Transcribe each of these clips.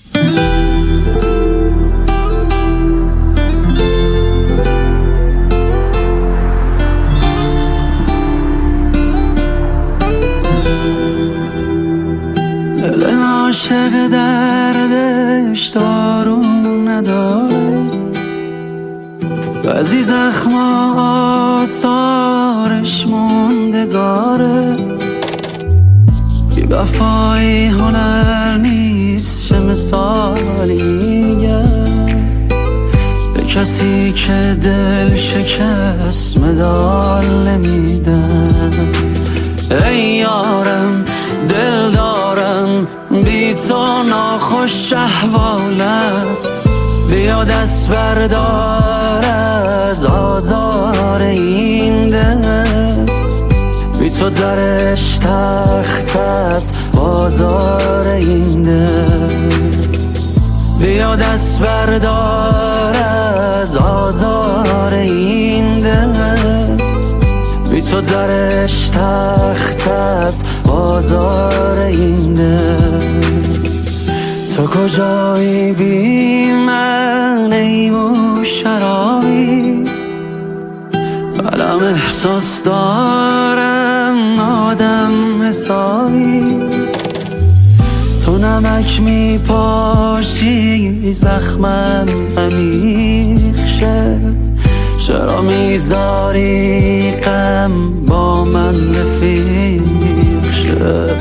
دل عاشق دردش دارون نداره، بعضی زخم آثارش موندگاره. بی وفایی هنر نیست، چه مثالی میگم به کسی که دل شکست مدال نمیدم. ای یارم دل دارم بی تو ناخوش احوالم، بیا دست بردار از آزار این دل. بی تو درش تخت است بازار این دل. بیا دست بردار از آزار این دل. بی تو درش تخت است بازار این دل. تو کجایی بی من ای مو شرابی؟ قلم احساس دارم آدم حسابی. تو نمک می پاشی زخمم عمیق شه، چرا میذاری غم با من رفیق شه؟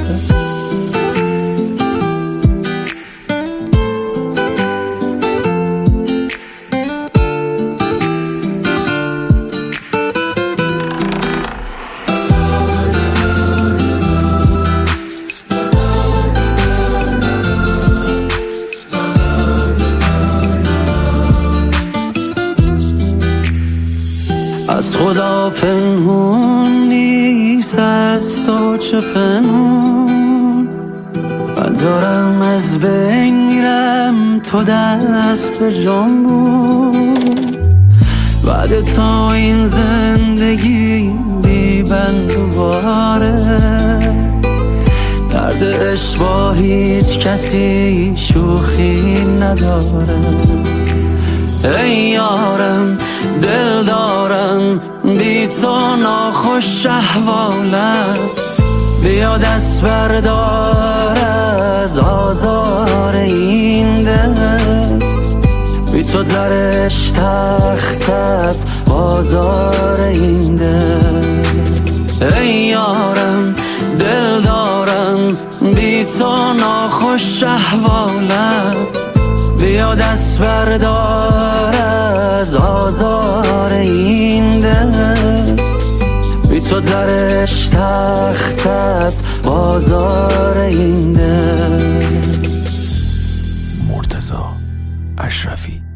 از خدا پنهون نیست، از تو چه پنهون؟ من دارم از بین میرم، تو دست به جنبون. بعد تو این زندگی بی بند و باره، درد عشق با هیچ کسی شوخی نداره. ای یارم دل دارم بی تو ناخوش احوالم، بیا دست بردار از آزار این دل. بی تو درش تخت است بازار این دل. ای یارم دل دارم بی تو ناخوش احوالم، بیا دست بردار از آزار این دل. بی تو درش تخت است بازار این دل. مرتضی اشرفی.